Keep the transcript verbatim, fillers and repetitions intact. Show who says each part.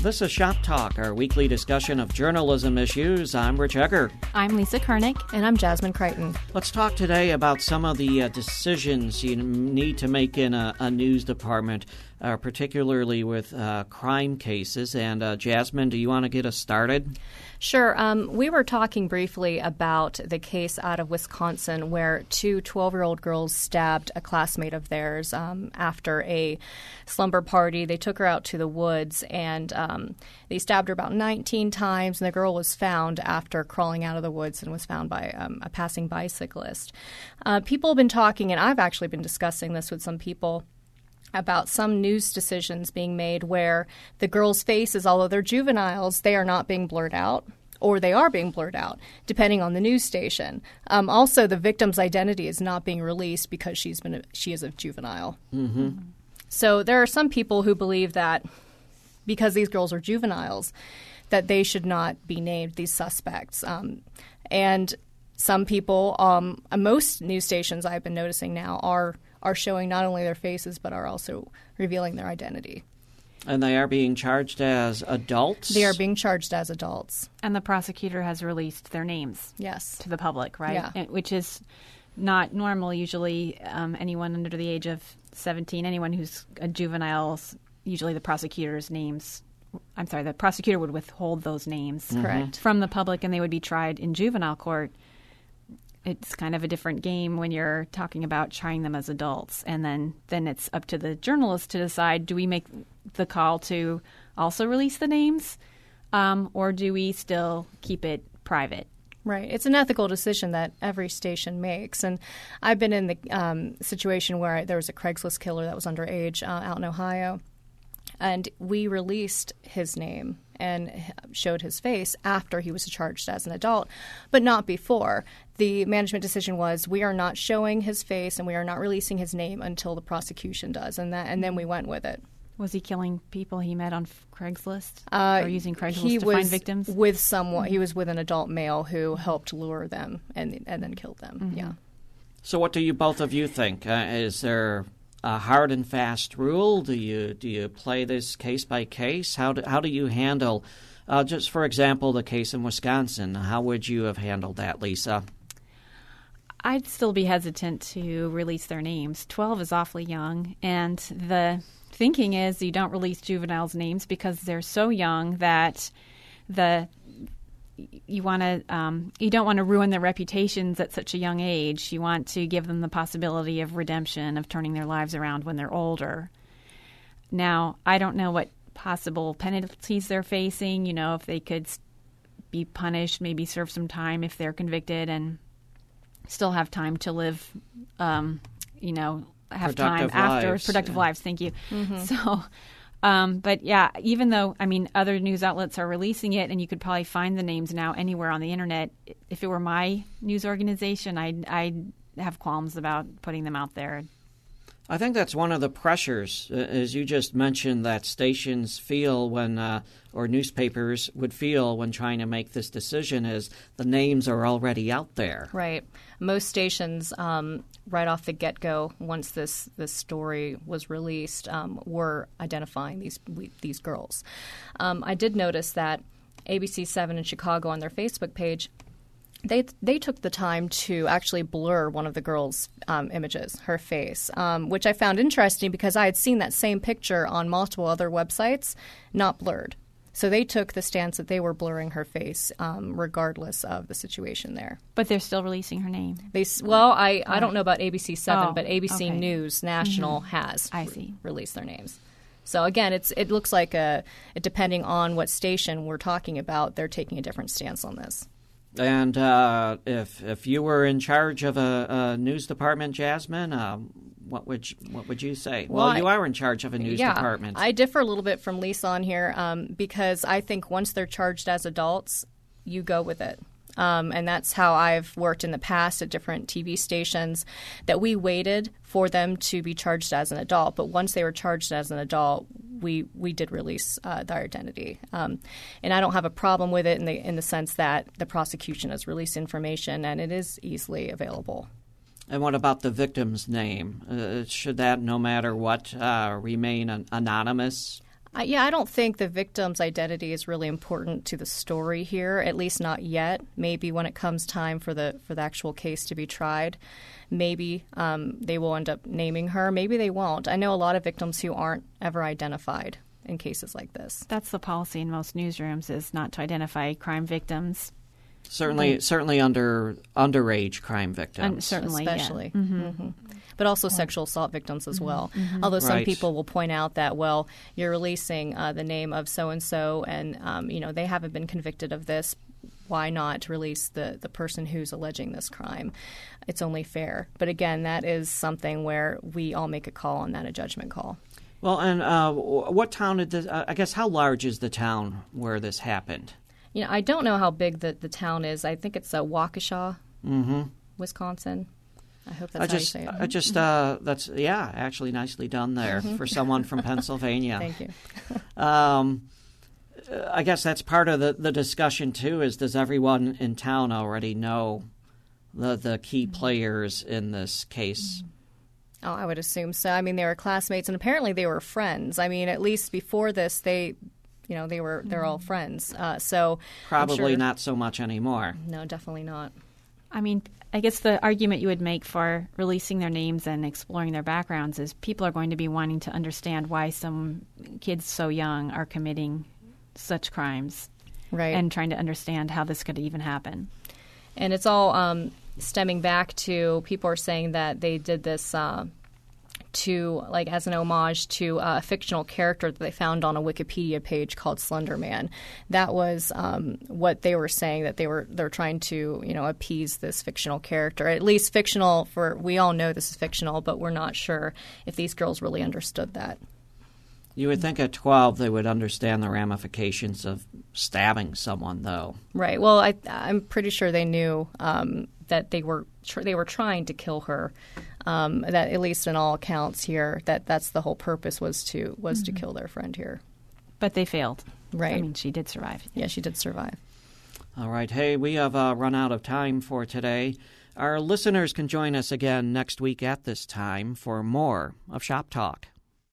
Speaker 1: This is Shop Talk, our weekly discussion of journalism issues. I'm Rich Egger.
Speaker 2: I'm Lisa Kernick.
Speaker 3: And I'm Jasmine Crichton.
Speaker 1: Let's talk today about some of the uh, decisions you need to make in a, a news department, uh, particularly with uh, crime cases. And uh, Jasmine, do you want to get us started?
Speaker 3: Sure. Um, we were talking briefly about the case out of Wisconsin where two twelve-year-old girls stabbed a classmate of theirs um, after a slumber party. They took her out to the woods, and um, they stabbed her about nineteen times, and the girl was found after crawling out of the woods and was found by um, a passing bicyclist. Uh, people have been talking, and I've actually been discussing this with some people, about some news decisions being made where the girls' faces, although they're juveniles, they are not being blurred out, or they are being blurred out, depending on the news station. Um, also, the victim's identity is not being released because she's been a, she is a juvenile.
Speaker 1: Mm-hmm.
Speaker 3: So there are some people who believe that because these girls are juveniles, that they should not be named, these suspects. Um, and some people, um, most news stations I've been noticing now are are showing not only their faces but are also revealing their identity.
Speaker 1: And they are being charged as adults?
Speaker 3: They are being charged as adults.
Speaker 2: And the prosecutor has released their names
Speaker 3: yes.
Speaker 2: to the public, right?
Speaker 3: Yeah.
Speaker 2: And, which is not normal. Usually um, anyone under the age of seventeen, anyone who's a juvenile, usually the prosecutor's names, I'm sorry, the prosecutor would withhold those names
Speaker 3: mm-hmm. Correct.
Speaker 2: from the public, and they would be tried in juvenile court. It's kind of a different game when you're talking about trying them as adults. And then, then it's up to the journalist to decide, do we make the call to also release the names, um, or do we still keep it private?
Speaker 3: Right. It's an ethical decision that every station makes. And I've been in the um, situation where I, there was a Craigslist killer that was underage uh, out in Ohio. And we released his name and showed his face after he was charged as an adult, but not before. The management decision was we are not showing his face and we are not releasing his name until the prosecution does, and that, and then we went with it.
Speaker 2: Was he killing people he met on Craigslist
Speaker 3: uh,
Speaker 2: or using Craigslist
Speaker 3: he
Speaker 2: to
Speaker 3: was
Speaker 2: find victims?
Speaker 3: With someone, he was with an adult male who helped lure them and and then killed them.
Speaker 2: Mm-hmm.
Speaker 3: Yeah.
Speaker 1: So what do you both of you think? Uh, is there a hard and fast rule? Do you do you play this case by case? How do, how do you handle, uh, just for example, the case in Wisconsin? How would you have handled that, Lisa?
Speaker 2: I'd still be hesitant to release their names. twelve is awfully young, and the thinking is you don't release juveniles' names because they're so young that the you want to um, you don't want to ruin their reputations at such a young age. You want to give them the possibility of redemption, of turning their lives around when they're older. Now, I don't know what possible penalties they're facing. You know, if they could be punished, maybe serve some time if they're convicted, and still have time to live. Um, you know, have
Speaker 1: productive
Speaker 2: time after
Speaker 1: lives.
Speaker 2: productive
Speaker 1: yeah.
Speaker 2: lives. Thank you.
Speaker 3: Mm-hmm.
Speaker 2: So. Um, but yeah, even though, I mean, other news outlets are releasing it and you could probably find the names now anywhere on the internet, if it were my news organization, I'd, I'd have qualms about putting them out there.
Speaker 1: I think that's one of the pressures, uh, as you just mentioned, that stations feel when, uh, or newspapers would feel when trying to make this decision, is the names are already out there.
Speaker 3: Right. Most stations, um, right off the get-go, once this, this story was released, um, were identifying these we, these girls. Um, I did notice that A B C seven in Chicago on their Facebook page, They they took the time to actually blur one of the girls' um, images, her face, um, which I found interesting because I had seen that same picture on multiple other websites, not blurred. So they took the stance that they were blurring her face um, regardless of the situation there.
Speaker 2: But they're still releasing her name.
Speaker 3: They Well, I, I don't know about A B C seven,
Speaker 2: Oh,
Speaker 3: but A B C
Speaker 2: okay.
Speaker 3: News National
Speaker 2: Mm-hmm.
Speaker 3: has
Speaker 2: I see.
Speaker 3: re- released their names. So again, it's it looks like, a, depending on what station we're talking about, they're taking a different stance on this.
Speaker 1: And uh, if if you were in charge of a, a news department, Jasmine, uh, what would you, what would you say? Well,
Speaker 3: Well,
Speaker 1: you
Speaker 3: I,
Speaker 1: are in charge of a news
Speaker 3: yeah,
Speaker 1: department.
Speaker 3: I differ a little bit from Lisa on here um, because I think once they're charged as adults, you go with it. Um, and that's how I've worked in the past at different T V stations, that we waited for them to be charged as an adult. But once they were charged as an adult, we we did release uh, their identity. Um, and I don't have a problem with it in the in the sense that the prosecution has released information and it is easily available.
Speaker 1: And what about the victim's name? Uh, should that, no matter what, uh, remain an- anonymous?
Speaker 3: Uh, yeah, I don't think the victim's identity is really important to the story here, at least not yet. Maybe when it comes time for the for the actual case to be tried, maybe um, they will end up naming her. Maybe they won't. I know a lot of victims who aren't ever identified in cases like this.
Speaker 2: That's the policy in most newsrooms, is not to identify crime victims.
Speaker 1: Certainly,
Speaker 2: Right.
Speaker 1: certainly under underage crime victims.
Speaker 2: Un- certainly, yeah.
Speaker 3: especially.
Speaker 2: Mhm.
Speaker 3: hmm But also sexual assault victims as well.
Speaker 2: Mm-hmm.
Speaker 3: Although some
Speaker 1: Right.
Speaker 3: people will point out that, well, you're releasing uh, the name of so-and-so and, um, you know, they haven't been convicted of this. Why not release the, the person who's alleging this crime? It's only fair. But again, that is something where we all make a call on that, a judgment call.
Speaker 1: Well, and uh, what town did this, uh, I guess, how large is the town where this happened?
Speaker 3: You know, I don't know how big the, the town is. I think it's uh, Waukesha,
Speaker 1: Mm-hmm.
Speaker 3: Wisconsin. I hope that's
Speaker 1: I just,
Speaker 3: how you say it.
Speaker 1: I just, uh, that's, yeah, actually nicely done there for someone from Pennsylvania.
Speaker 3: Thank you.
Speaker 1: Um, uh, I guess that's part of the, the discussion, too, is does everyone in town already know the, the key players in this case?
Speaker 3: Oh, I would assume so. I mean, they were classmates, and apparently they were friends. I mean, at least before this, they, you know, they were they're all friends. Uh, so I'm
Speaker 1: Probably
Speaker 3: sure-
Speaker 1: not so much anymore.
Speaker 3: No, definitely not.
Speaker 2: I mean, I guess the argument you would make for releasing their names and exploring their backgrounds is people are going to be wanting to understand why some kids so young are committing such crimes,
Speaker 3: Right.
Speaker 2: and trying to understand how this could even happen.
Speaker 3: And it's all um, stemming back to people are saying that they did this uh, to, like, as an homage to uh, a fictional character that they found on a Wikipedia page called Slender Man. That was um, what they were saying, that they were they're trying to, you know, appease this fictional character. At least fictional for, we all know this is fictional, but we're not sure if these girls really understood that.
Speaker 1: You would think at twelve they would understand the ramifications of stabbing someone, though.
Speaker 3: Right. Well, I, I'm pretty sure they knew um, that they were tr- they were trying to kill her. Um, that at least in all accounts here, that that's the whole purpose was to was
Speaker 2: Mm-hmm.
Speaker 3: to kill their friend here.
Speaker 2: But they failed.
Speaker 3: Right.
Speaker 2: I mean, she did survive.
Speaker 3: Yeah, she did survive.
Speaker 1: All right. Hey, we have uh, run out of time for today. Our listeners can join us again next week at this time for more of Shop Talk.